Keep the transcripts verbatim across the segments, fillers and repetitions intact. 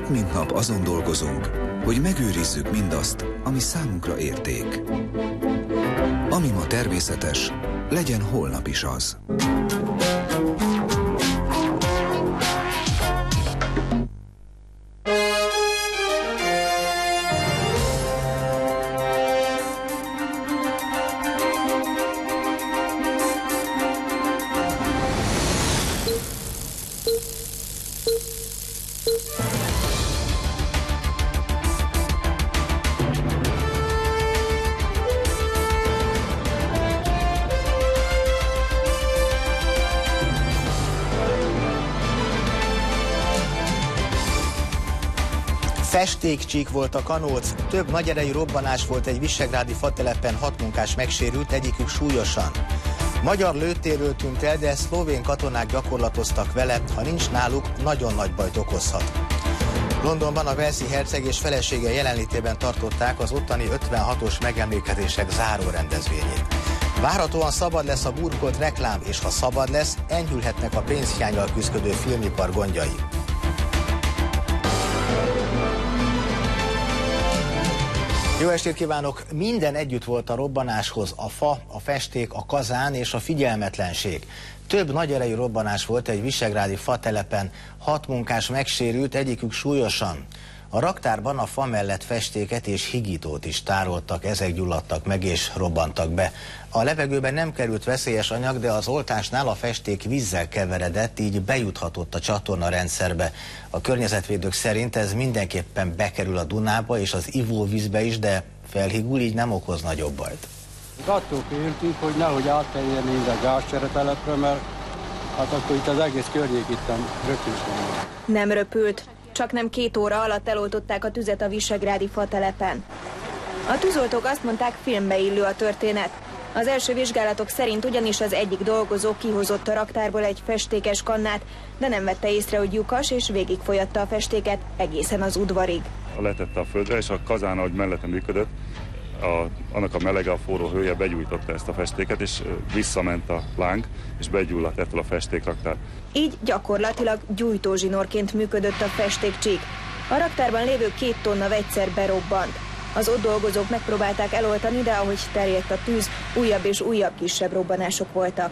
Nap mint nap azon dolgozunk, hogy megőrizzük mindazt, ami számunkra érték. Ami ma természetes, legyen holnap is az. Festékcsík volt a kanóc, több nagyerejű robbanás volt egy visegrádi fatelepen, hat munkás megsérült, egyikük súlyosan. Magyar lőtérről tűnt el, de szlovén katonák gyakorlatoztak vele, ha nincs náluk, nagyon nagy bajt okozhat. Londonban a walesi herceg és felesége jelenlétében tartották az ottani ötvenhatos megemlékezések záró rendezvényét. Várhatóan szabad lesz a burkolt reklám, és ha szabad lesz, enyhülhetnek a pénzhiánnyal küzdködő filmipar gondjai. Jó estét kívánok! Minden együtt volt a robbanáshoz, a fa, a festék, a kazán és a figyelmetlenség. Több nagyerejű robbanás volt egy visegrádi fatelepen, hat munkás megsérült, egyikük súlyosan. A raktárban a fa mellett festéket és higítót is tároltak, ezek gyulladtak meg és robbantak be. A levegőben nem került veszélyes anyag, de az oltásnál a festék vízzel keveredett, így bejuthatott a csatorna rendszerbe. A környezetvédők szerint ez mindenképpen bekerül a Dunába és az ivóvízbe is, de felhigul, így nem okoz nagyobb bajt. Attól féltünk, hogy nehogy átterjedjen a gázcseretelepre, mert hát akkor itt az egész környék itt röpült volna. Nem röpült. Csak nem két óra alatt eloltották a tüzet a visegrádi fatelepen. A tűzoltók azt mondták, filmbe illő a történet. Az első vizsgálatok szerint ugyanis az egyik dolgozó kihozott a raktárból egy festékes kannát, de nem vette észre, hogy lyukas, és végigfolyatta a festéket egészen az udvarig. Letette a földre, és a kazán, ahogy mellette működött, a, annak a melege, a forró hője begyújtotta ezt a festéket, és visszament a láng, és begyulladt ettől a festékraktár. Így gyakorlatilag gyújtózsinórként működött a festékcsík. A raktárban lévő két tonna vegyszer berobbant. Az ott dolgozók megpróbálták eloltani, de ahogy terjedt a tűz, újabb és újabb kisebb robbanások voltak.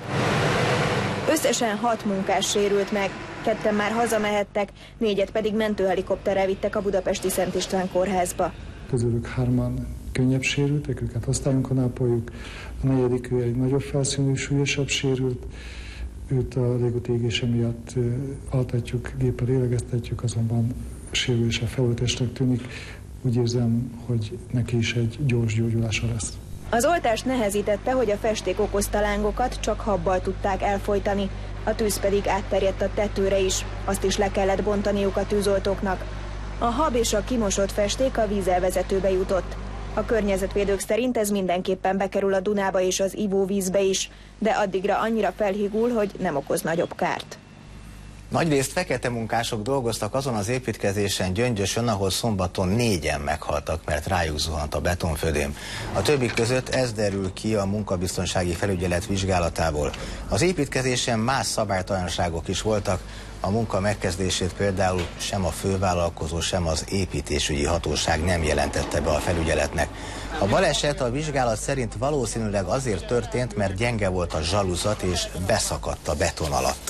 Összesen hat munkás sérült meg, ketten már hazamehettek, négyet pedig mentőhelikopterrel vittek a budapesti Szent István kórházba. Közülük hárman könnyebb sérültek, őket osztályunkon ápoljuk, a negyedik ő egy nagyobb felszínű, súlyosabb sérült, őt a légúti égése miatt altatjuk, géppel lélegeztetjük, azonban sérülése feloltásnak tűnik. Úgy érzem, hogy neki is egy gyors gyógyulása lesz. Az oltást nehezítette, hogy a festék okozta lángokat csak habbal tudták elfojtani. A tűz pedig átterjedt a tetőre is, azt is le kellett bontaniuk a tűzoltóknak. A hab és a kimosott festék a vízelvezetőbe jutott. A környezetvédők szerint ez mindenképpen bekerül a Dunába és az ivóvízbe is, de addigra annyira felhigul, hogy nem okoz nagyobb kárt. Nagyrészt fekete munkások dolgoztak azon az építkezésen Gyöngyösön, ahol szombaton négyen meghaltak, mert rájuk zuhant a betonfödém. A többik között ez derül ki a munkabiztonsági felügyelet vizsgálatából. Az építkezésen más szabálytalanságok is voltak, a munka megkezdését például sem a fővállalkozó, sem az építésügyi hatóság nem jelentette be a felügyeletnek. A baleset a vizsgálat szerint valószínűleg azért történt, mert gyenge volt a zsaluzat és beszakadt a beton alatt.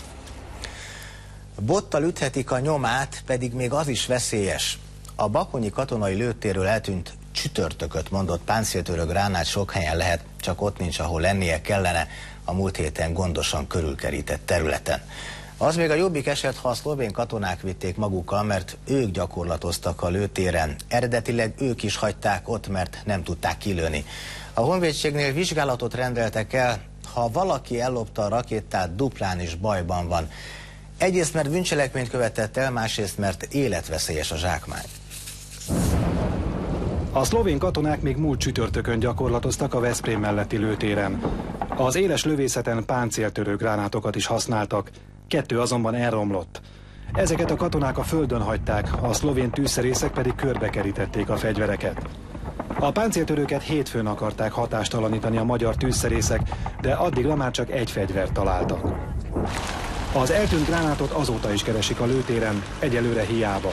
Bottal üthetik a nyomát, pedig még az is veszélyes. A bakonyi katonai lőtérről eltűnt csütörtököt mondott páncéltörő gránát sok helyen lehet, csak ott nincs, ahol lennie kellene, a múlt héten gondosan körülkerített területen. Az még a jobbik eset, ha a szlovén katonák vitték magukkal, mert ők gyakorlatoztak a lőtéren. Eredetileg ők is hagyták ott, mert nem tudták kilőni. A honvédségnél vizsgálatot rendeltek el, ha valaki ellopta a rakétát, duplán is bajban van. Egyrészt, mert bűncselekményt követett el, másrészt, mert életveszélyes a zsákmány. A szlovén katonák még múlt csütörtökön gyakorlatoztak a Veszprém melletti lőtéren. Az éles lövészeten páncéltörő gránátokat is használtak, kettő azonban elromlott. Ezeket a katonák a földön hagyták, a szlovén tűzszerészek pedig körbekerítették a fegyvereket. A páncéltörőket hétfőn akarták hatástalanítani a magyar tűzszerészek, de addigra már csak egy fegyvert találtak. Az eltűnt gránátot azóta is keresik a lőtéren, egyelőre hiába.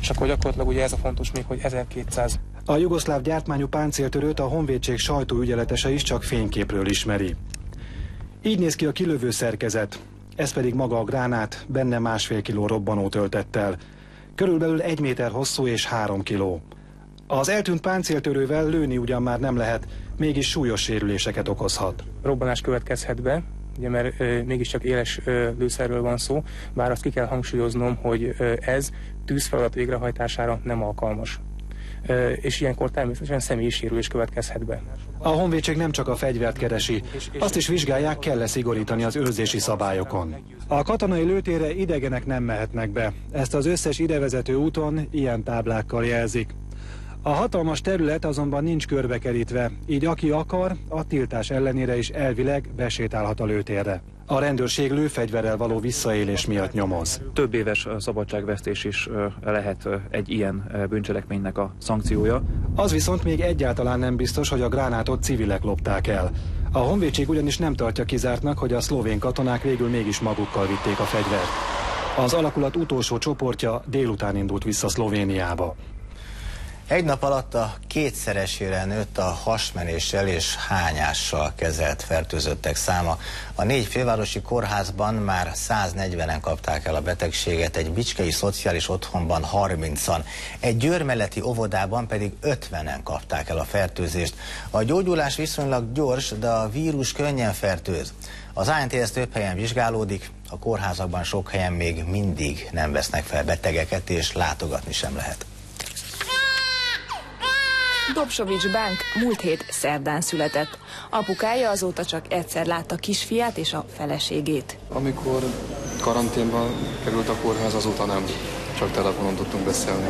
és akkor gyakorlatilag ugye ez a fontos még, hogy ezerkétszáz. A jugoszláv gyártmányú páncéltörőt a honvédség sajtóügyeletese is csak fényképről ismeri. Így néz ki a kilövő szerkezet, ez pedig maga a gránát, benne másfél kiló robbanót öltett el. Körülbelül egy méter hosszú és három kiló. Az eltűnt páncéltörővel lőni ugyan már nem lehet, mégis súlyos sérüléseket okozhat. Robbanás következhet be, ugye, mert e, mégiscsak éles e, lőszerről van szó, bár azt ki kell hangsúlyoznom, hogy e, ez tűzfeladat végrehajtására nem alkalmas. E, és ilyenkor természetesen személyi sérülés következhet be. A honvédség nem csak a fegyvert keresi, azt is vizsgálják, kell-e szigorítani az őrzési szabályokon. A katonai lőtérre idegenek nem mehetnek be, ezt az összes idevezető úton ilyen táblákkal jelzik. A hatalmas terület azonban nincs körbekerítve, így aki akar, a tiltás ellenére is elvileg besétálhat a lőtérre. A rendőrség lőfegyverrel való visszaélés miatt nyomoz. Több éves szabadságvesztés is lehet egy ilyen bűncselekménynek a szankciója. Az viszont még egyáltalán nem biztos, hogy a gránátot civilek lopták el. A honvédség ugyanis nem tartja kizártnak, hogy a szlovén katonák végül mégis magukkal vitték a fegyvert. Az alakulat utolsó csoportja délután indult vissza Szlovéniába. Egy nap alatt a kétszeresére nőtt a hasmenéssel és hányással kezelt fertőzöttek száma. A négy fővárosi kórházban már száznegyvenen kapták el a betegséget, egy bicskei szociális otthonban harmincan, egy Győr melletti óvodában pedig ötvenen kapták el a fertőzést. A gyógyulás viszonylag gyors, de a vírus könnyen fertőz. Az á en té es több helyen vizsgálódik, a kórházakban sok helyen még mindig nem vesznek fel betegeket, és látogatni sem lehet. Dobsovics Bánk múlt hét szerdán született. Apukája azóta csak egyszer látta kisfiát és a feleségét. Amikor karanténban került a kórház, azóta nem, csak telefonon tudtunk beszélni.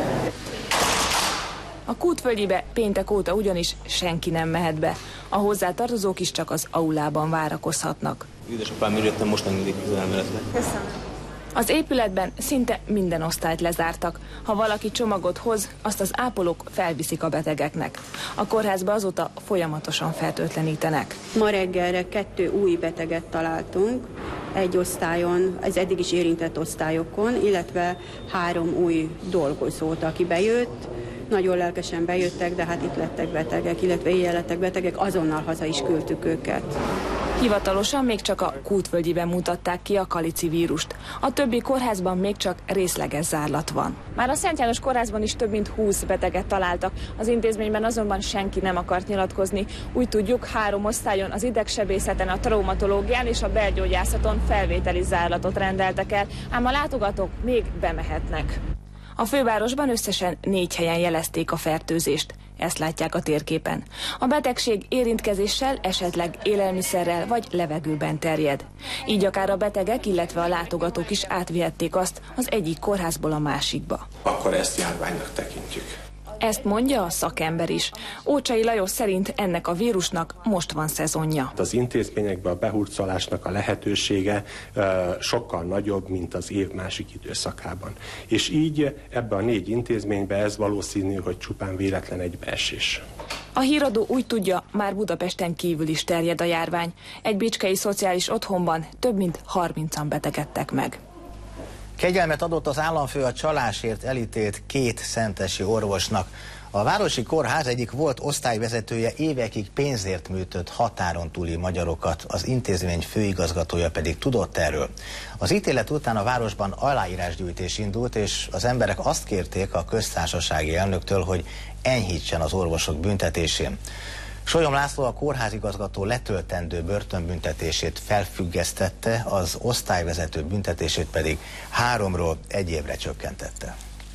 A Kútvölgyibe péntek óta ugyanis senki nem mehet be. A hozzátartozók is csak az aulában várakozhatnak. Édesapám jöttem, most engedék közelmeletbe. Köszönöm. Az épületben szinte minden osztályt lezártak. Ha valaki csomagot hoz, azt az ápolók felviszik a betegeknek. A kórházba azóta folyamatosan fertőtlenítenek. Ma reggelre kettő új beteget találtunk, egy osztályon, az eddig is érintett osztályokon, illetve három új dolgozót, aki bejött. Nagyon lelkesen bejöttek, de hát itt lettek betegek, illetve éjjel lettek betegek, azonnal haza is küldtük őket. Hivatalosan még csak a Kútvölgyiben mutatták ki a kalici vírust. A többi kórházban még csak részleges zárlat van. Már a Szent János kórházban is több mint húsz beteget találtak. Az intézményben azonban senki nem akart nyilatkozni. Úgy tudjuk, három osztályon, az idegsebészeten, a traumatológián és a belgyógyászaton felvételi zárlatot rendeltek el, ám a látogatók még bemehetnek. A fővárosban összesen négy helyen jelezték a fertőzést. Ezt látják a térképen. A betegség érintkezéssel, esetleg élelmiszerrel vagy levegőben terjed. Így akár a betegek, illetve a látogatók is átvihették azt az egyik kórházból a másikba. Akkor ezt járványnak tekintjük. Ezt mondja a szakember is. Ócsai Lajos szerint ennek a vírusnak most van szezonja. Az intézményekben a behurcolásnak a lehetősége uh, sokkal nagyobb, mint az év másik időszakában. És így ebben a négy intézményben ez valószínű, hogy csupán véletlen egybeesés. A híradó úgy tudja, már Budapesten kívül is terjed a járvány. Egy bicskei szociális otthonban több mint harmincan betegedtek meg. Kegyelmet adott az államfő a csalásért elítélt két szentesi orvosnak. A városi kórház egyik volt osztályvezetője évekig pénzért műtött határon túli magyarokat, az intézmény főigazgatója pedig tudott erről. Az ítélet után a városban aláírásgyűjtés indult, és az emberek azt kérték a köztársasági elnöktől, hogy enyhítsen az orvosok büntetésén. Solyom László a kórházigazgató letöltendő börtönbüntetését felfüggesztette, az osztályvezető büntetését pedig háromról egy évre csökkentette.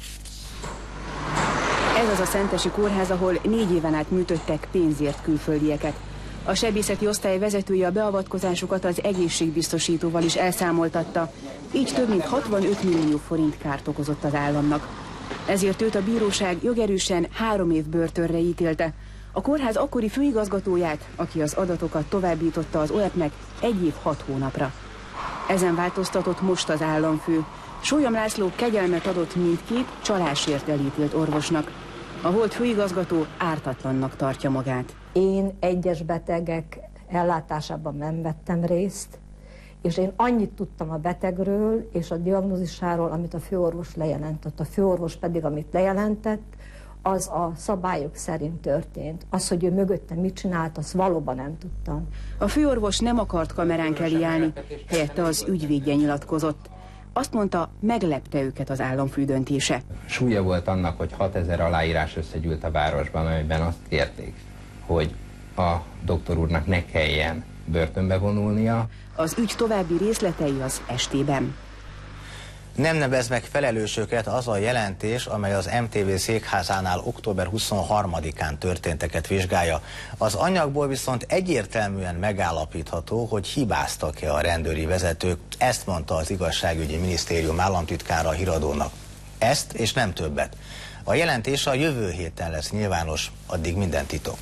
Ez az a szentesi kórház, ahol négy éven át műtöttek pénzért külföldieket. A sebészeti osztály vezetője a beavatkozásokat az egészségbiztosítóval is elszámoltatta, így több mint hatvanöt millió forint kárt okozott az államnak. Ezért őt a bíróság jogerősen három év börtönre ítélte. A kórház akkori főigazgatóját, aki az adatokat továbbította az o e pnek, egy év hat hónapra. Ezen változtatott most az államfő. Solyom László kegyelmet adott mindkét csalásért elítélt orvosnak. A volt főigazgató ártatlannak tartja magát. Én egyes betegek ellátásában nem vettem részt, és én annyit tudtam a betegről és a diagnózisáról, amit a főorvos lejelentett. A főorvos pedig, amit lejelentett, az a szabályok szerint történt. Az, hogy ő mögöttem mit csinált, azt valóban nem tudtam. A főorvos nem akart kameránk elé állni, helyette az ügyvédje nyilatkozott. Azt mondta, meglepte őket az államfő döntése. Súlya volt annak, hogy hatezer aláírás összegyűlt a városban, amelyben azt kérték, hogy a doktor úrnak ne kelljen börtönbe vonulnia. Az ügy további részletei az estében. Nem nevez meg felelősöket az a jelentés, amely az em té vé székházánál október huszonharmadikán történteket vizsgálja. Az anyagból viszont egyértelműen megállapítható, hogy hibáztak-e a rendőri vezetők. Ezt mondta az igazságügyi minisztérium államtitkára a híradónak. Ezt és nem többet. A jelentés a jövő héten lesz nyilvános, addig minden titok.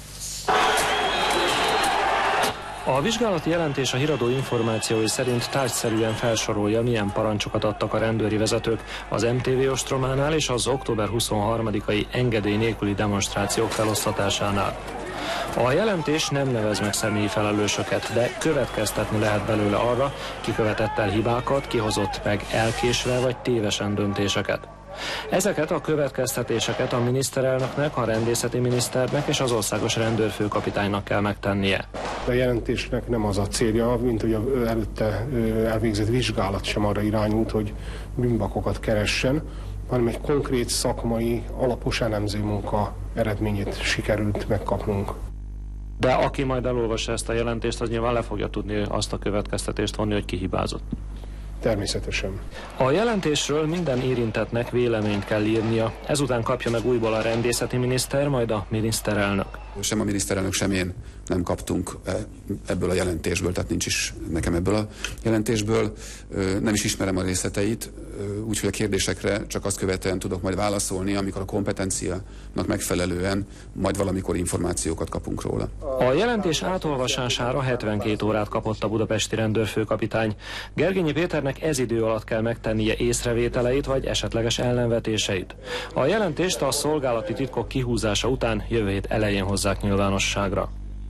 A vizsgálati jelentés a híradó információi szerint tárgyszerűen felsorolja, milyen parancsokat adtak a rendőri vezetők az em té vé ostrománál és az október huszonharmadikai engedély nélküli demonstrációk felosztatásánál. A jelentés nem nevez meg személyi felelősöket, de következtetni lehet belőle arra, ki követett el hibákat, ki hozott meg elkésve vagy tévesen döntéseket. Ezeket a következtetéseket a miniszterelnöknek, a rendészeti miniszternek és az országos rendőrfőkapitánynak kell megtennie. A jelentésnek nem az a célja, mint hogy az előtte elvégzett vizsgálat sem arra irányult, hogy bűnbakokat keressen, hanem egy konkrét szakmai, alapos elemző munka eredményét sikerült megkapnunk. De aki majd elolvassa ezt a jelentést, az nyilván le fogja tudni azt a következtetést vonni, hogy ki hibázott. Természetesen. A jelentésről minden érintettnek véleményt kell írnia. Ezután kapja meg újból a rendészeti miniszter, majd a miniszterelnök. Sem a miniszterelnök, sem én nem kaptunk ebből a jelentésből, tehát nincs is nekem ebből a jelentésből. Nem is ismerem a részleteit, úgyhogy a kérdésekre csak azt követően tudok majd válaszolni, amikor a kompetenciának megfelelően majd valamikor információkat kapunk róla. A jelentés átolvasására hetvenkét órát kapott a budapesti rendőrfőkapitány. Gergényi Péternek ez idő alatt kell megtennie észrevételeit vagy esetleges ellenvetéseit. A jelentést a szolgálati titkok kihúzása után jövő hét elején hozzák nyilvánosságra.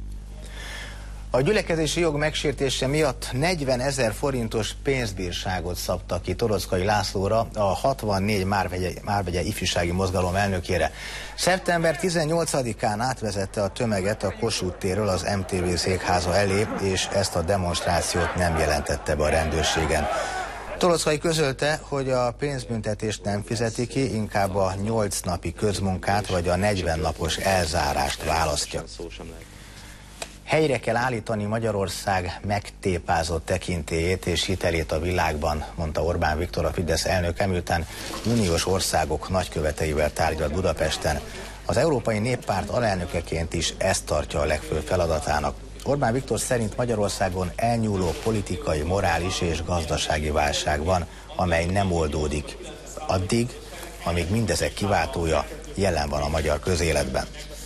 A gyülekezési jog megsértése miatt negyvenezer forintos pénzbírságot szabtak ki Toroczkai Lászlóra, a hatvannégy Márvegye, Márvegye ifjúsági mozgalom elnökére. szeptember tizennyolcadikán átvezette a tömeget a Kossuth térről az em té vé székháza elé, és ezt a demonstrációt nem jelentette be a rendőrségen. Toroczkai közölte, hogy a pénzbüntetést nem fizeti ki, inkább a nyolc napi közmunkát vagy a negyven napos elzárást választja. Helyre kell állítani Magyarország megtépázott tekintélyét és hitelét a világban, mondta Orbán Viktor, a Fidesz elnöke, miután uniós országok nagyköveteivel tárgyalt Budapesten. Az Európai Néppárt alelnökeként is ezt tartja a legfőbb feladatának. Orbán Viktor szerint Magyarországon elnyúló politikai, morális és gazdasági válság van, amely nem oldódik addig, amíg mindezek kiváltója jelen van a magyar közéletben.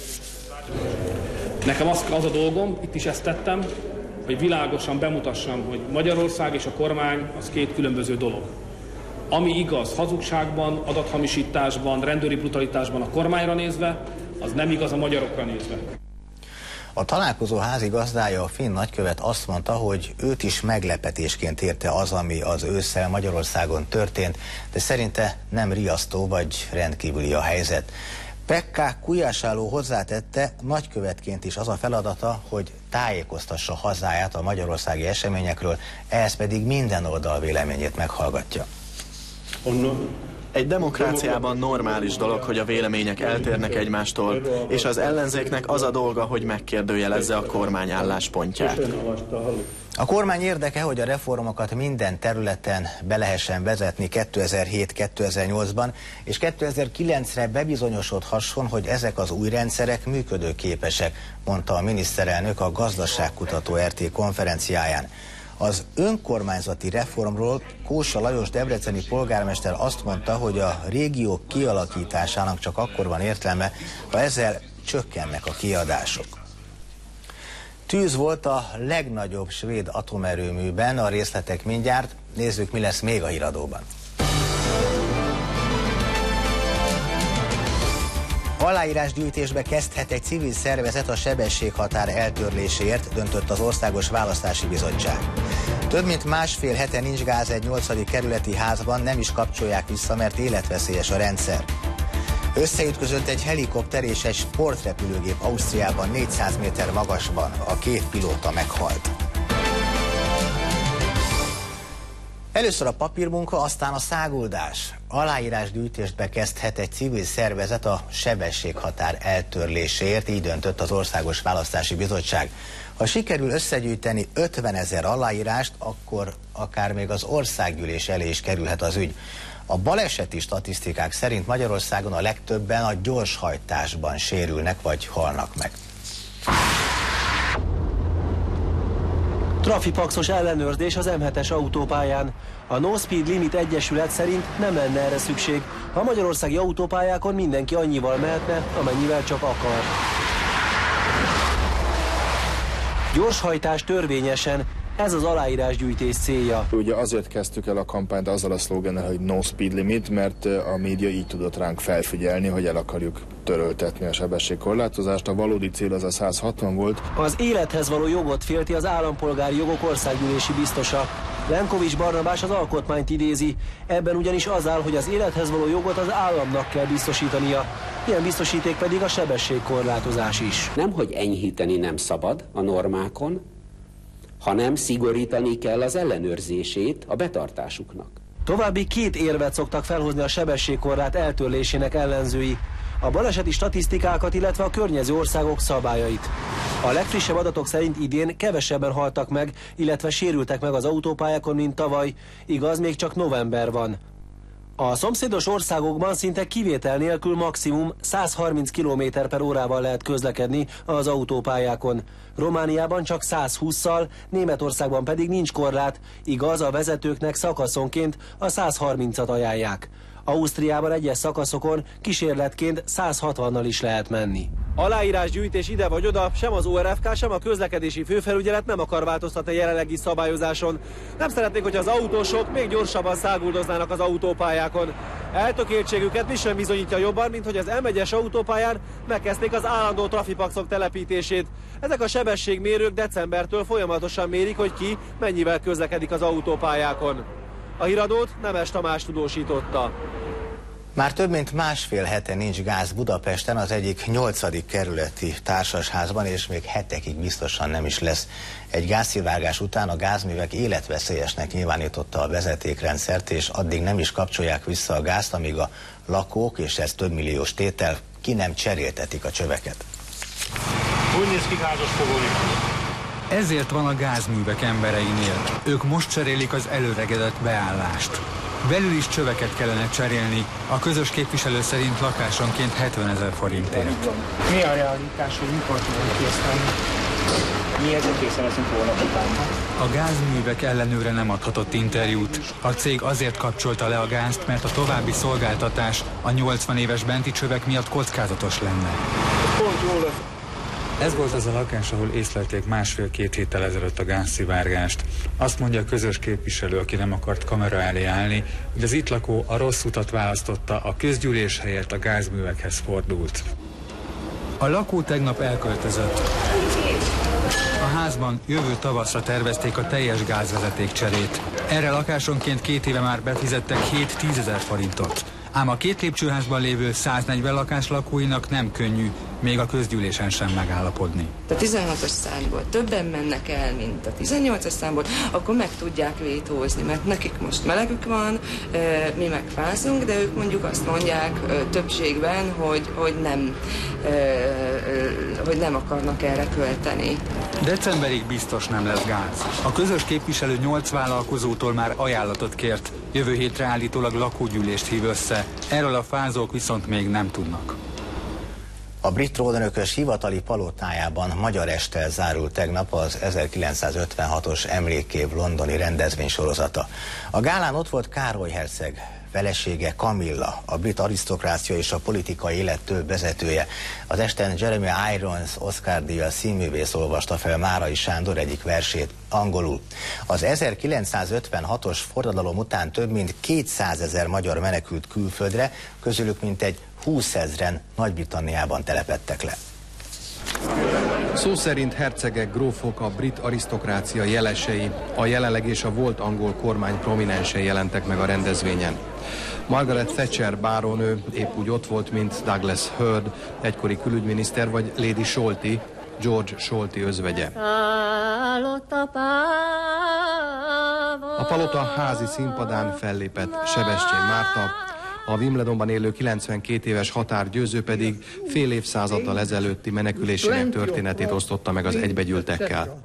Nekem az, az a dolgom, itt is ezt tettem, hogy világosan bemutassam, hogy Magyarország és a kormány az két különböző dolog. Ami igaz hazugságban, adathamisításban, rendőri brutalitásban a kormányra nézve, az nem igaz a magyarokra nézve. A találkozó házigazdája, a finn nagykövet azt mondta, hogy őt is meglepetésként érte az, ami az ősszel Magyarországon történt, de szerinte nem riasztó vagy rendkívüli a helyzet. Pekka Kujásáló hozzátette, nagykövetként is az a feladata, hogy tájékoztassa hazáját a magyarországi eseményekről, ehhez pedig minden oldal véleményét meghallgatja. Egy demokráciában normális dolog, hogy a vélemények eltérnek egymástól, és az ellenzéknek az a dolga, hogy megkérdőjelezze a kormány álláspontját. A kormány érdeke, hogy a reformokat minden területen be lehessen vezetni kétezer-hét kétezer-nyolcban, és kétezer-kilencre bebizonyosodhasson, hogy ezek az új rendszerek működőképesek, mondta a miniszterelnök a Gazdaságkutató er té konferenciáján. Az önkormányzati reformról Kósa Lajos debreceni polgármester azt mondta, hogy a régiók kialakításának csak akkor van értelme, ha ezzel csökkennek a kiadások. Tűz volt a legnagyobb svéd atomerőműben, a részletek mindjárt, nézzük, mi lesz még a híradóban. Aláírásgyűjtésbe kezdhet egy civil szervezet a sebességhatár eltörléséért, döntött az Országos Választási Bizottság. Több mint másfél hete nincs gáz egy nyolcadik kerületi házban, nem is kapcsolják vissza, mert életveszélyes a rendszer. Összeütközött egy helikopter és egy sportrepülőgép Ausztriában négyszáz méter magasban. A két pilóta meghalt. Először a papírmunka, aztán a száguldás. Aláírásgyűjtést bekezdhet egy civil szervezet a sebességhatár eltörléséért, így döntött az Országos Választási Bizottság. Ha sikerül összegyűjteni ötvenezer aláírást, akkor akár még az országgyűlés elé is kerülhet az ügy. A baleseti statisztikák szerint Magyarországon a legtöbben a gyorshajtásban sérülnek vagy halnak meg. Trafipaxos ellenőrzés az M hetes autópályán. A No Speed Limit Egyesület szerint nem lenne erre szükség, ha a magyarországi autópályákon mindenki annyival mehetne, amennyivel csak akar. Gyorshajtás törvényesen, ez az aláírásgyűjtés célja. Ugye azért kezdtük el a kampányt azzal a szlogennel, hogy No Speed Limit, mert a média így tudott ránk felfigyelni, hogy el akarjuk töröltetni a sebességkorlátozást. A valódi cél az a száz hatvan volt. Az élethez való jogot félti az állampolgári jogok országgyűlési biztosa. Lenkovics Barnabás az alkotmányt idézi. Ebben ugyanis az áll, hogy az élethez való jogot az államnak kell biztosítania. Ilyen biztosíték pedig a sebességkorlátozás is. Nemhogy enyhíteni nem szabad a normákon, hanem szigorítani kell az ellenőrzését a betartásuknak. További két érvet szoktak felhozni a sebességkorlát eltörlésének ellenzői. A baleseti statisztikákat, illetve a környező országok szabályait. A legfrissebb adatok szerint idén kevesebben haltak meg, illetve sérültek meg az autópályákon, mint tavaly. Igaz, még csak november van. A szomszédos országokban szinte kivétel nélkül maximum száz harminc kilométer per órával lehet közlekedni az autópályákon. Romániában csak száz hússzal, Németországban pedig nincs korlát, igaz, a vezetőknek szakaszonként a száz harmincat ajánlják. Ausztriában egyes szakaszokon kísérletként száz hatvannal is lehet menni. Aláírásgyűjtés ide vagy oda, sem az o er ef ká, sem a közlekedési főfelügyelet nem akar változtatni a jelenlegi szabályozáson. Nem szeretnék, hogy az autósok még gyorsabban száguldoznának az autópályákon. Eltökéltségüket mi sem bizonyítja jobban, mint hogy az M egyes autópályán megkezdték az állandó trafipaxok telepítését. Ezek a sebességmérők decembertől folyamatosan mérik, hogy ki mennyivel közlekedik az autópályákon. A híradót Nemes Tamás tudósította. Már több mint másfél hete nincs gáz Budapesten, az egyik nyolcadik kerületi társasházban, és még hetekig biztosan nem is lesz. Egy gázszivárgás után a gázművek életveszélyesnek nyilvánította a vezetékrendszert, és addig nem is kapcsolják vissza a gázt, amíg a lakók, és ez több milliós tétel, ki nem cseréltetik a csöveket. Úgy néz ki házas fogói. Ezért van a gázművek embereinél. Ők most cserélik az előregedett beállást. Belül is csöveket kellene cserélni, a közös képviselő szerint lakásonként hetvenezer forintért. Mi a realitás, hogy mikor tudunk készíteni? Mi ezért készen leszünk volna után. A gázművek ellenőre nem adhatott interjút. A cég azért kapcsolta le a gázt, mert a további szolgáltatás a nyolcvan éves benti csövek miatt kockázatos lenne. Pont jól az. Ez volt az a lakás, ahol észlelték másfél-két héttel ezelőtt a gázszivárgást. Azt mondja a közös képviselő, aki nem akart kamera elé állni, hogy az itt lakó a rossz utat választotta, a közgyűlés helyett a gázművekhez fordult. A lakó tegnap elköltözött. A házban jövő tavaszra tervezték a teljes gázvezeték cserét. Erre lakásonként két éve már befizettek hét-tízezer forintot. Ám a két lépcsőházban lévő száznegyven lakás lakóinak nem könnyű, még a közgyűlésen sem megállapodni. A tizenhatos számból többen mennek el, mint a tizennyolcas számból, akkor meg tudják vétózni, mert nekik most melegük van, mi meg fázunk, de ők mondjuk azt mondják többségben, hogy, hogy, nem, hogy nem akarnak erre költeni. Decemberig biztos nem lesz gáz. A közös képviselő nyolc vállalkozótól már ajánlatot kért. Jövő hétre állítólag lakógyűlést hív össze. Erről a fázók viszont még nem tudnak. A brit trónörökös hivatali palotájában magyar esttel zárult tegnap az ezerkilencszázötvenhatos emlékév londoni rendezvénysorozata. A gálán ott volt Károly herceg, felesége Camilla, a brit arisztokrácia és a politikai élet több vezetője. Az esten Jeremy Irons Oscar-díjas színművész olvasta fel Márai Sándor egyik versét angolul. Az ezerkilencszázötvenhatos forradalom után több mint kétszázezer magyar menekült külföldre, közülük mintegy húszezren Nagy-Britanniában telepedtek le. Szó szerint hercegek, grófok, a brit arisztokrácia jelesei, a jelenleg és a volt angol kormány prominensei jelentek meg a rendezvényen. Margaret Thatcher bárónő épp úgy ott volt, mint Douglas Hurd, egykori külügyminiszter, vagy Lady Sholty, George Sholty özvegye. A palota házi színpadán fellépett Sebestyén Márta, a Wimbledonban élő kilencvenkét éves határgyőző pedig fél évszázaddal ezelőtti menekülésének történetét osztotta meg az egybegyűltekkel.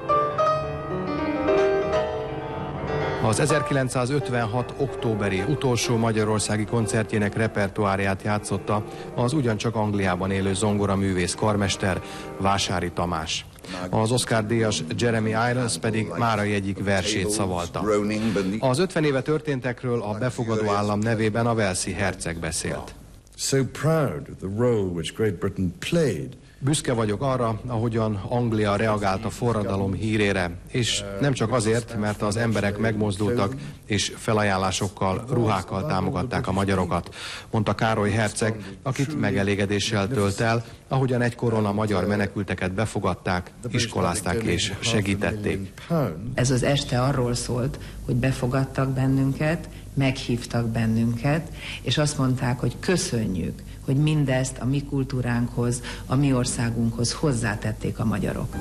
Az ezerkilencszázötvenhat októberi utolsó magyarországi koncertjének repertoárját játszotta az ugyancsak Angliában élő zongoraművész karmester Vásári Tamás. Az Oscar-díjas Jeremy Irons pedig Márai egyik versét szavalta. Az ötven éve történtekről a befogadó állam nevében a walesi herceg beszélt. So proud of the role which Great Britain played. Büszke vagyok arra, ahogyan Anglia reagált a forradalom hírére, és nem csak azért, mert az emberek megmozdultak, és felajánlásokkal, ruhákkal támogatták a magyarokat, mondta Károly herceg, akit megelégedéssel tölt el, ahogyan egykoron a magyar menekülteket befogadták, iskolázták és segítették. Ez az este arról szólt, hogy befogadtak bennünket, meghívtak bennünket, és azt mondták, hogy köszönjük, hogy mindezt a mi kultúránkhoz, a mi országunkhoz hozzátették a magyarok.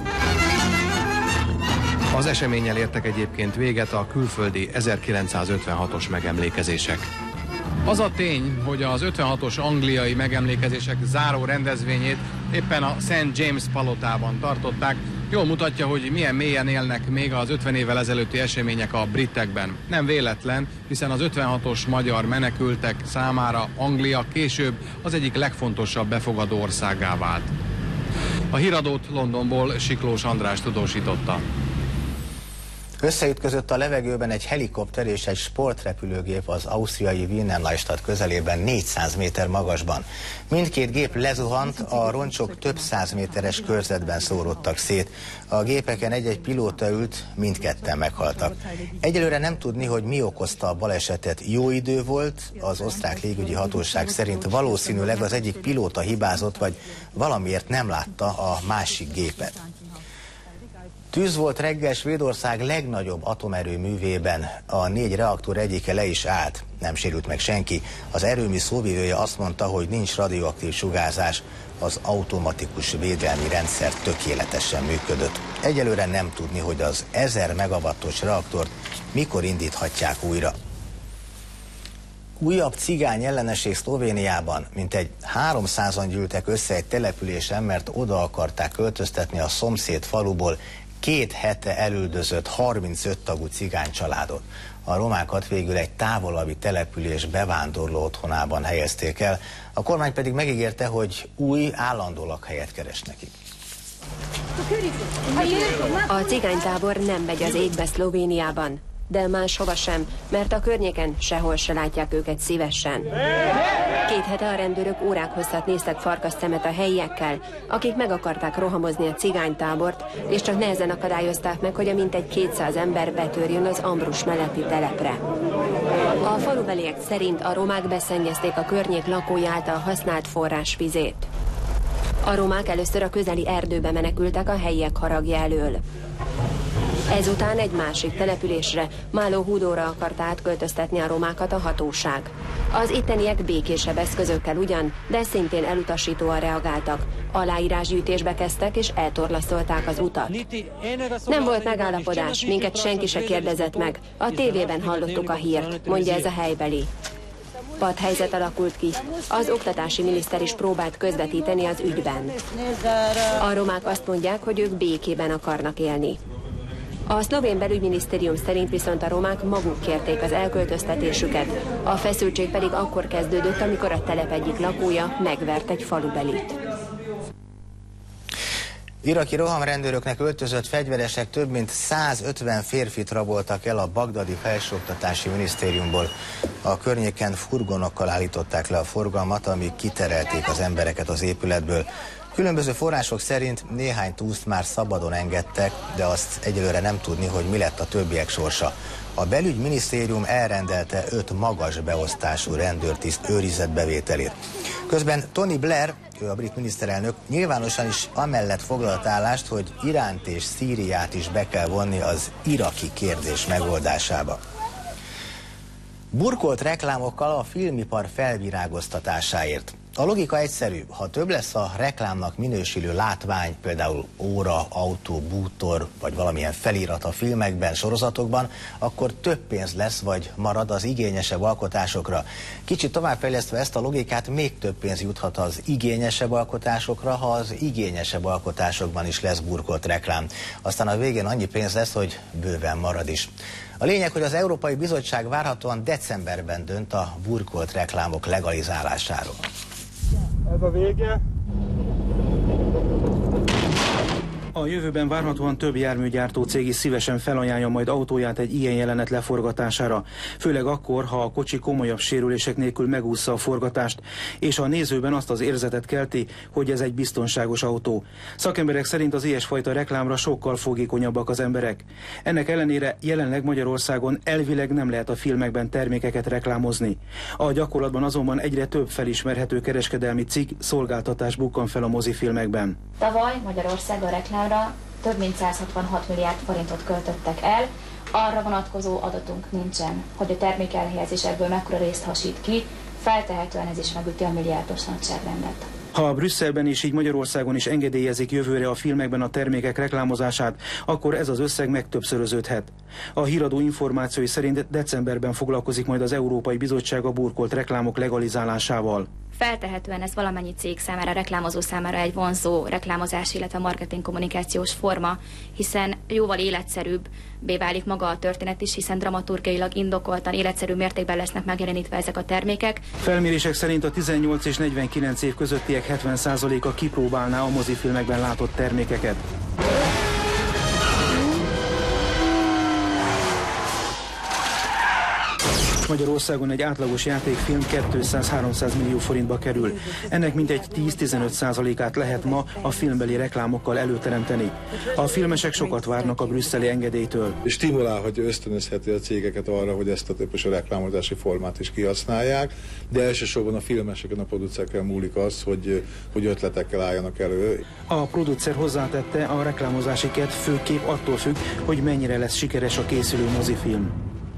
Az eseménnyel értek egyébként véget a külföldi ezerkilencszázötvenhatos megemlékezések. Az a tény, hogy az ötvenhatos angliai megemlékezések záró rendezvényét éppen a Saint James palotában tartották, jól mutatja, hogy milyen mélyen élnek még az ötven évvel ezelőtti események a britekben. Nem véletlen, hiszen az ötvenhatos magyar menekültek számára Anglia később az egyik legfontosabb befogadó országgá vált. A híradót Londonból Siklós András tudósította. Összeütközött a levegőben egy helikopter és egy sportrepülőgép az ausztriai Wiener Neustadt közelében négyszáz méter magasban. Mindkét gép lezuhant, a roncsok több száz méteres körzetben szóródtak szét. A gépeken egy-egy pilóta ült, mindketten meghaltak. Egyelőre nem tudni, hogy mi okozta a balesetet. Jó idő volt, az osztrák légügyi hatóság szerint valószínűleg az egyik pilóta hibázott, vagy valamiért nem látta a másik gépet. Tűz volt reggel Svédország legnagyobb atomerőművében, a négy reaktor egyike le is állt, nem sérült meg senki. Az erőmű szóvivője azt mondta, hogy nincs radioaktív sugárzás, az automatikus védelmi rendszer tökéletesen működött. Egyelőre nem tudni, hogy az ezer megawattos reaktort mikor indíthatják újra. Újabb cigány ellenesség Szlovéniában, mintegy háromszázan gyűltek össze egy településen, mert oda akarták költöztetni a szomszéd faluból két hete elüldözött harmincöt tagú cigány családot. A romákat végül egy távolabbi település bevándorló otthonában helyezték el, a kormány pedig megígérte, hogy új állandó lakhelyet keres nekik. A cigánytábor nem megy az égbe Szlovéniában, de máshova sem, mert a környéken sehol se látják őket szívesen. Két hete a rendőrök órák hosszat néztek farkasszemet a helyiekkel, akik meg akarták rohamozni a cigánytábort, és csak nehezen akadályozták meg, hogy a mintegy kétszáz ember betörjön az Ambrus melletti telepre. A falubeliek szerint a romák beszennyezték a környék lakói által használt forrásvizét. A romák először a közeli erdőbe menekültek a helyiek haragja elől. Ezután egy másik településre, Máló-Húdóra akarta átköltöztetni a romákat a hatóság. Az itteniek békésebb eszközökkel ugyan, de szintén elutasítóan reagáltak. Aláírásgyűjtésbe kezdtek és eltorlaszolták az utat. Nem volt megállapodás, minket senki se kérdezett meg. A tévében hallottuk a hírt, mondja ez a helybeli. Padhelyzet alakult ki. Az oktatási miniszter is próbált közvetíteni az ügyben. A romák azt mondják, hogy ők békében akarnak élni. A szlovén belügyminisztérium szerint viszont a romák maguk kérték az elköltöztetésüket. A feszültség pedig akkor kezdődött, amikor a telep egyik lakója megvert egy falubelit. Iraki rohamrendőröknek öltözött fegyveresek több mint százötven férfit raboltak el a bagdadi felsőoktatási minisztériumból. A környéken furgonokkal állították le a forgalmat, amíg kiterelték az embereket az épületből. Különböző források szerint néhány túszt már szabadon engedtek, de azt egyelőre nem tudni, hogy mi lett a többiek sorsa. A belügyminisztérium elrendelte öt magas beosztású rendőrtiszt őrizetbevételét. Közben Tony Blair, ő a brit miniszterelnök, nyilvánosan is amellett foglalt állást, hogy Iránt és Szíriát is be kell vonni az iraki kérdés megoldásába. Burkolt reklámokkal a filmipar felvirágoztatásáért. A logika egyszerű, ha több lesz a reklámnak minősülő látvány, például óra, autó, bútor, vagy valamilyen felirat a filmekben, sorozatokban, akkor több pénz lesz, vagy marad az igényesebb alkotásokra. Kicsit továbbfejlesztve ezt a logikát, még több pénz juthat az igényesebb alkotásokra, ha az igényesebb alkotásokban is lesz burkolt reklám. Aztán a végén annyi pénz lesz, hogy bőven marad is. A lényeg, hogy az Európai Bizottság várhatóan decemberben dönt a burkolt reklámok legalizálásáról. Ez a vége. A jövőben várhatóan több járműgyártó cég is szívesen felajánlja majd autóját egy ilyen jelenet leforgatására. Főleg akkor, ha a kocsi komolyabb sérülések nélkül megúszza a forgatást, és a nézőben azt az érzetet kelti, hogy ez egy biztonságos autó. Szakemberek szerint az ilyesfajta reklámra sokkal fogékonyabbak az emberek. Ennek ellenére jelenleg Magyarországon elvileg nem lehet a filmekben termékeket reklámozni. A gyakorlatban azonban egyre több felismerhető kereskedelmi cikk, szolgáltatás bukkan fel a mozifilmekben. Tavaly Magyarország a reklámra több mint százhatvanhat milliárd forintot költöttek el, arra vonatkozó adatunk nincsen, hogy a termék elhelyezés ebből mekkora részt hasít ki, feltehetően ez is megüti a milliárdos nagyságrendet. Ha Brüsszelben és így Magyarországon is engedélyezik jövőre a filmekben a termékek reklámozását, akkor ez az összeg megtöbbszöröződhet. A híradó információi szerint decemberben foglalkozik majd az Európai Bizottság a burkolt reklámok legalizálásával. Feltehetően ez valamennyi cég számára, reklámozó számára egy vonzó reklámozás, illetve marketing kommunikációs forma, hiszen jóval életszerűbbé válik maga a történet is, hiszen dramaturgiailag indokoltan életszerű mértékben lesznek megjelenítve ezek a termékek. Felmérések szerint a tizennyolc és negyvenkilenc év közöttiek hetven százaléka kipróbálná a mozifilmekben látott termékeket. Magyarországon egy átlagos játékfilm kétszáz-háromszáz millió forintba kerül. Ennek mintegy tíz-tizenöt százalékát lehet ma a filmbeli reklámokkal előteremteni. A filmesek sokat várnak a brüsszeli engedélytől. Stimulálhatja, ösztönözheti a cégeket arra, hogy ezt a típusú reklámozási formát is kihasználják, de elsősorban a filmeseken, a producereken múlik az, hogy, hogy ötletekkel álljanak elő. A producer hozzátette, a reklámozási kedv főképp attól függ, hogy mennyire lesz sikeres a készülő mozifilm.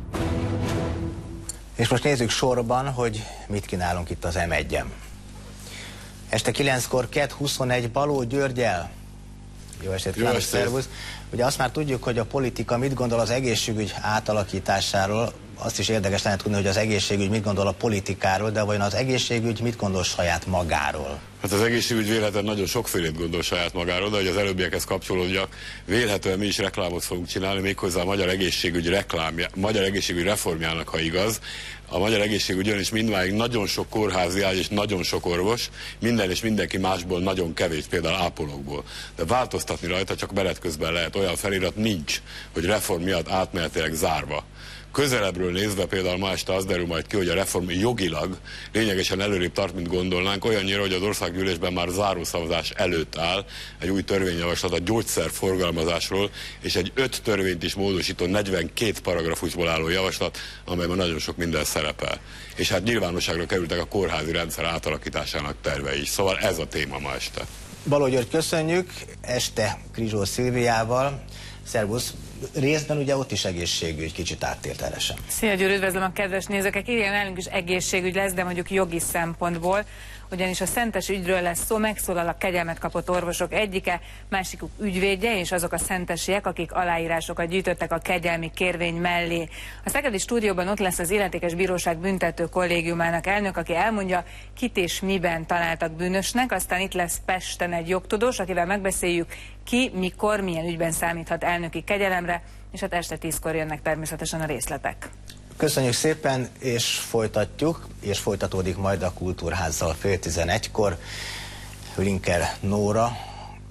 És most nézzük sorban, hogy mit kínálunk itt az em egyen. Este kilenckor Kett huszonegy Baló Györgyel. Jó estét kívánok, szervusz! Ugye azt már tudjuk, hogy a politika mit gondol az egészségügy átalakításáról, azt is érdekes lenne tudni, hogy az egészségügy mit gondol a politikáról, de vajon az egészségügy mit gondol saját magáról? Hát az egészségügy vélhetően nagyon sokfélét gondol saját magáról, de hogy az előbbiekhez kapcsolódjak, vélhetően mi is reklámot fogunk csinálni, méghozzá a magyar egészségügy reklámja, magyar egészségügy reformjának, ha igaz. A magyar egészségügyön is mindmáig nagyon sok kórházi ágy és nagyon sok orvos, minden és mindenki másból nagyon kevés, például ápolókból. De változtatni rajta csak menet közben lehet, olyan felirat nincs, hogy reform miatt átmenetileg zárva. Közelebbről nézve például ma este az derül majd ki, hogy a reform jogilag lényegesen előrébb tart, mint gondolnánk, olyannyira, hogy az országgyűlésben már zárószavazás előtt áll egy új törvényjavaslat a gyógyszerforgalmazásról, és egy öt törvényt is módosító negyvenkét paragrafusból álló javaslat, amelyben nagyon sok minden szerepel. És hát nyilvánosságra kerültek a kórházi rendszer átalakításának tervei is. Szóval ez a téma ma este. Baló György, köszönjük, este Krizsó Szilviával. Szervusz! Részben ugye ott is egészségügy, kicsit áttértelesen. Szia Győr, üdvözlöm a kedves nézőket! Igen, nálunk is egészségügy lesz, de mondjuk jogi szempontból, ugyanis a szentes ügyről lesz szó, megszólal a kegyelmet kapott orvosok egyike, másikuk ügyvédje, és azok a szentesiek, akik aláírásokat gyűjtöttek a kegyelmi kérvény mellé. A szegedi stúdióban ott lesz az Illetékes Bíróság büntető kollégiumának elnök, aki elmondja, kit és miben találtak bűnösnek, aztán itt lesz Pesten egy jogtudós, akivel megbeszéljük, ki, mikor, milyen ügyben számíthat elnöki kegyelemre, és hát este tízkor jönnek természetesen a részletek. Köszönjük szépen, és folytatjuk, és folytatódik majd a Kultúrházzal fél tizenegykor. Linker Nóra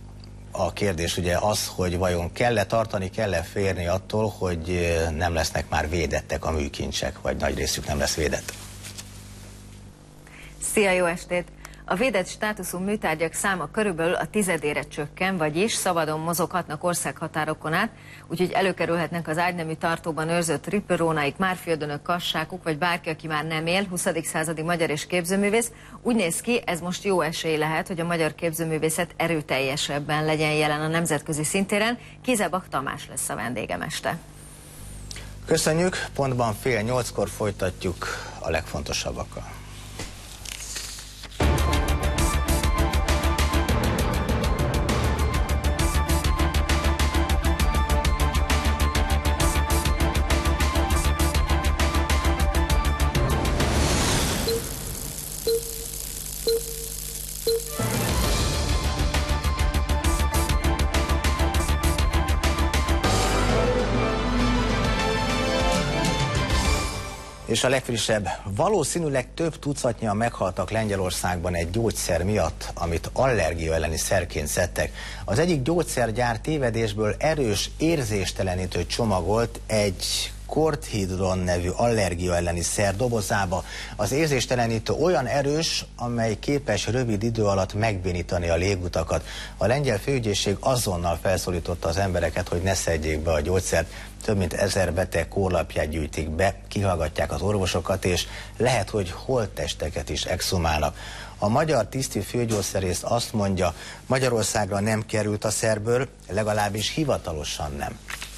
a kérdés ugye az, hogy vajon kell-e tartani, kell-e férni attól, hogy nem lesznek már védettek a műkincsek, vagy nagy részük nem lesz védett. Szia, jó estét! A védett státuszú műtárgyak száma körülbelül a tizedére csökken, vagyis szabadon mozoghatnak országhatárokon át, úgyhogy előkerülhetnek az ágynemű tartóban őrzött riperónaik, márföldönök, kassákuk, vagy bárki, aki már nem él, huszadik századi magyar és képzőművész. Úgy néz ki, ez most jó esély lehet, hogy a magyar képzőművészet erőteljesebben legyen jelen a nemzetközi szintéren. Kizebak Tamás lesz a vendégem este. Köszönjük, pontban fél nyolckor folytatjuk a legfontosabbakkal. És a legfrissebb, valószínűleg több tucatnyian meghaltak Lengyelországban egy gyógyszer miatt, amit allergia elleni szerként szedtek. Az egyik gyógyszergyár tévedésből erős érzéstelenítő csomagolt egy korthidron nevű allergia elleni szer dobozába. Az érzéstelenítő olyan erős, amely képes rövid idő alatt megbénítani a légutakat. A lengyel főügyészség azonnal felszólította az embereket, hogy ne szedjék be a gyógyszert. Több mint ezer beteg kórlapját gyűjtik be, kihallgatják az orvosokat, és lehet, hogy holttesteket is exhumálnak. A magyar tiszti főgyógyszerész azt mondja, Magyarországra nem került a szerből, legalábbis hivatalosan nem.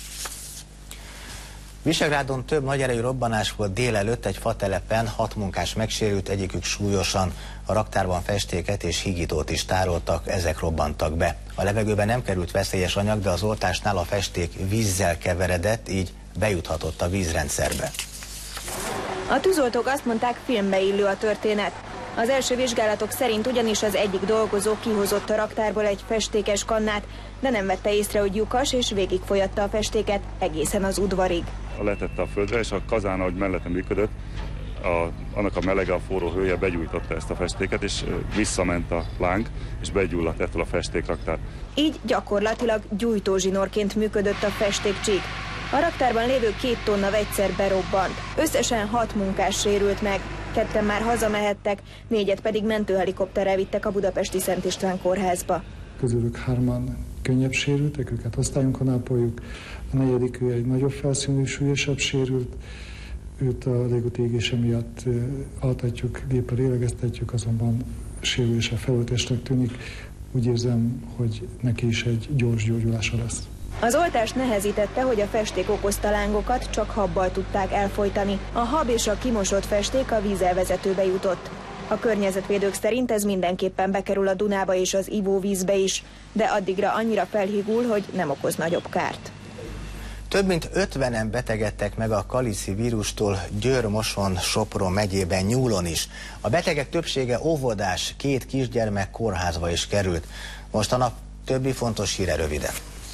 Visegrádon több nagy erejű robbanás volt délelőtt egy fatelepen, hat munkás megsérült, egyikük súlyosan. A raktárban festéket és hígítót is tároltak, ezek robbantak be. A levegőben nem került veszélyes anyag, de az oltásnál a festék vízzel keveredett, így bejuthatott a vízrendszerbe. A tűzoltók azt mondták, filmbe illő a történet. Az első vizsgálatok szerint ugyanis az egyik dolgozó kihozott a raktárból egy festékes kannát, de nem vette észre, hogy lyukas, és végigfolyatta a festéket egészen az udvarig. Letette a földre, és a kazán, ahogy mellette működött, a, annak a melege, a forró hője begyújtotta ezt a festéket, és visszament a láng, és begyulladt ettől a festékraktár. Így gyakorlatilag gyújtózsinórként működött a festékcsík. A raktárban lévő két tonna vegyszer berobbant. Összesen hat munkás sérült meg. Ketten már hazamehettek, négyet pedig mentőhelikopterrel vittek a budapesti Szent István kórházba. Közülük hárman könnyebb sérültek, őket osztályunkon ápoljuk. A negyedik ő egy nagyobb felszínű, súlyosabb sérült. Őt a légúti égése miatt altatjuk, géppel lélegeztetjük, azonban sérülése feloltásnak tűnik. Úgy érzem, hogy neki is egy gyors gyógyulása lesz. Az oltás nehezítette, hogy a festék okozta lángokat csak habbal tudták elfojtani. A hab és a kimosott festék a vízelvezetőbe jutott. A környezetvédők szerint ez mindenképpen bekerül a Dunába és az ivóvízbe is, de addigra annyira felhígul, hogy nem okoz nagyobb kárt. Több mint ötvenen betegedtek meg a kalici vírustól Győr, Moson, Sopron megyében, Nyúlon is. A betegek többsége óvodás, két kisgyermek kórházba is került. Most a nap többi fontos híre röviden.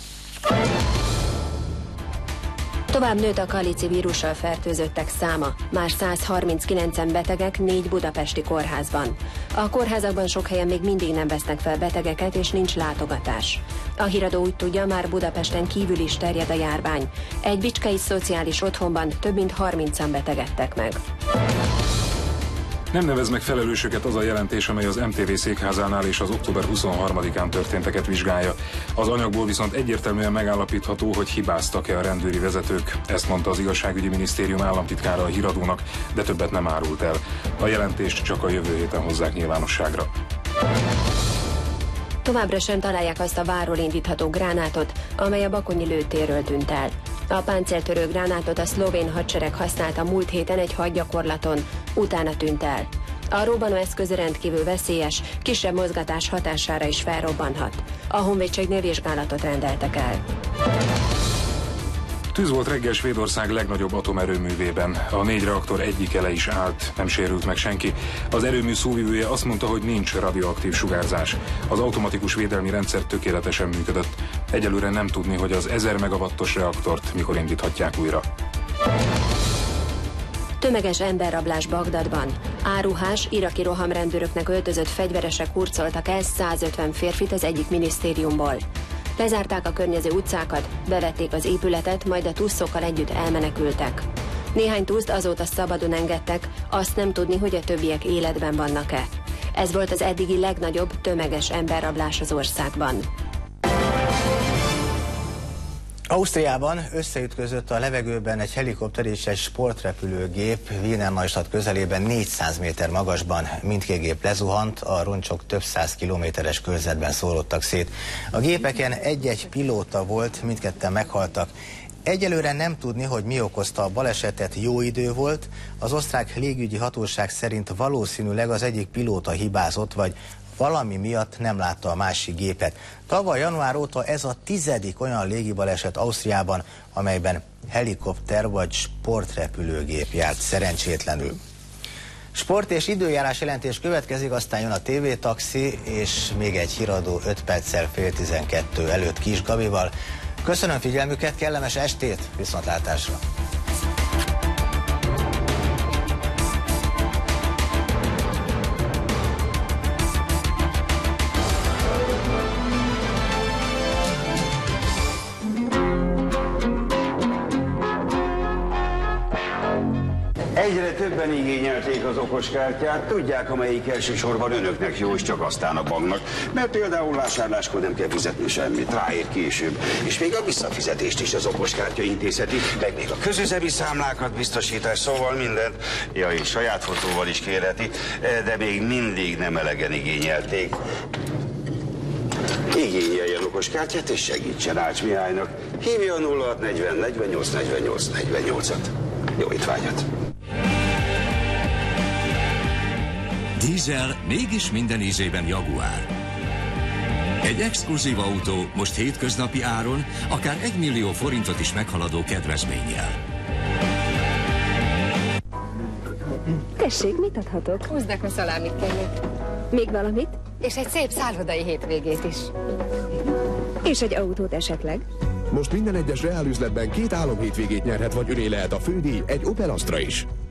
Tovább nőtt a kalici vírussal fertőzöttek száma. Már száz harminckilencen betegek négy budapesti kórházban. A kórházakban sok helyen még mindig nem vesznek fel betegeket, és nincs látogatás. A híradó úgy tudja, már Budapesten kívül is terjed a járvány. Egy bicskei szociális otthonban több mint harmincan betegedtek meg. Nem nevez meg felelősöket az a jelentés, amely az em té vé székházánál és az október huszonharmadikán történteket vizsgálja. Az anyagból viszont egyértelműen megállapítható, hogy hibáztak-e a rendőri vezetők. Ezt mondta az igazságügyi minisztérium államtitkára a híradónak, de többet nem árult el. A jelentést csak a jövő héten hozzák nyilvánosságra. Továbbra sem találják azt a várról indítható gránátot, amely a bakonyi lőtérről tűnt el. A páncéltörő gránátot a szlovén hadsereg használta múlt héten egy hadgyakorlaton, utána tűnt el. A robbanóeszköz rendkívül veszélyes, kisebb mozgatás hatására is felrobbanhat. A honvédségnél vizsgálatot rendeltek el. Tűz volt reggel Svédország legnagyobb atomerőművében. A négy reaktor egyik ele is állt, nem sérült meg senki. Az erőmű szóvivője azt mondta, hogy nincs radioaktív sugárzás. Az automatikus védelmi rendszer tökéletesen működött. Egyelőre nem tudni, hogy az ezer megawattos reaktort mikor indíthatják újra. Tömeges emberrablás Bagdadban. Áruhás, iraki rohamrendőröknek öltözött fegyveresek hurcoltak el százötven férfit az egyik minisztériumból. Lezárták a környező utcákat, bevették az épületet, majd a tuszokkal együtt elmenekültek. Néhány tuszt azóta szabadon engedtek, azt nem tudni, hogy a többiek életben vannak-e. Ez volt az eddigi legnagyobb tömeges emberrablás az országban. Ausztriában összeütközött a levegőben egy helikopter és egy sportrepülőgép Wiener Neustadt közelében négyszáz méter magasban. Mindkét gép lezuhant, a roncsok több száz kilométeres körzetben szóródtak szét. A gépeken egy-egy pilóta volt, mindketten meghaltak. Egyelőre nem tudni, hogy mi okozta a balesetet, jó idő volt. Az osztrák légügyi hatóság szerint valószínűleg az egyik pilóta hibázott, vagy valami miatt nem látta a másik gépet. Tavaly január óta ez a tizedik olyan légibaleset Ausztriában, amelyben helikopter vagy sportrepülőgép járt szerencsétlenül. Sport és időjárás jelentés következik, aztán jön a té vé Taxi, és még egy híradó öt perccel fél tizenkettő előtt Kis Gabival. Köszönöm figyelmüket, kellemes estét, viszontlátásra! Egyre többen igényelték az okoskártyát, tudják, amelyik elsősorban önöknek jó, és csak aztán a banknak, mert például vásárláskor nem kell fizetni semmit, ráér később, és még a visszafizetést is az okoskártya intézheti, meg még a közüzemi számlákat biztosítás, szóval mindent, ja, és saját fotóval is kérheti, de még mindig nem elegen igényelték. Igényeljen okoskártyát, és segítsen Ács Mihálynak. Hívja a nulla hat negyven negyvennyolc negyvennyolc negyvennyolcat. Jó étvágyat! Dízel mégis minden ízében Jaguar. Egy exkluzív autó most hétköznapi áron akár egy millió forintot is meghaladó kedvezménnyel. Tessék, mit adhatok? Húzd nekem szalámit, kérlek. Még valamit? És egy szép szállodai hétvégét is. És egy autót esetleg? Most minden egyes Reál üzletben két álomhétvégét nyerhet, vagy öné lehet a fődíj, egy Opel Astra is.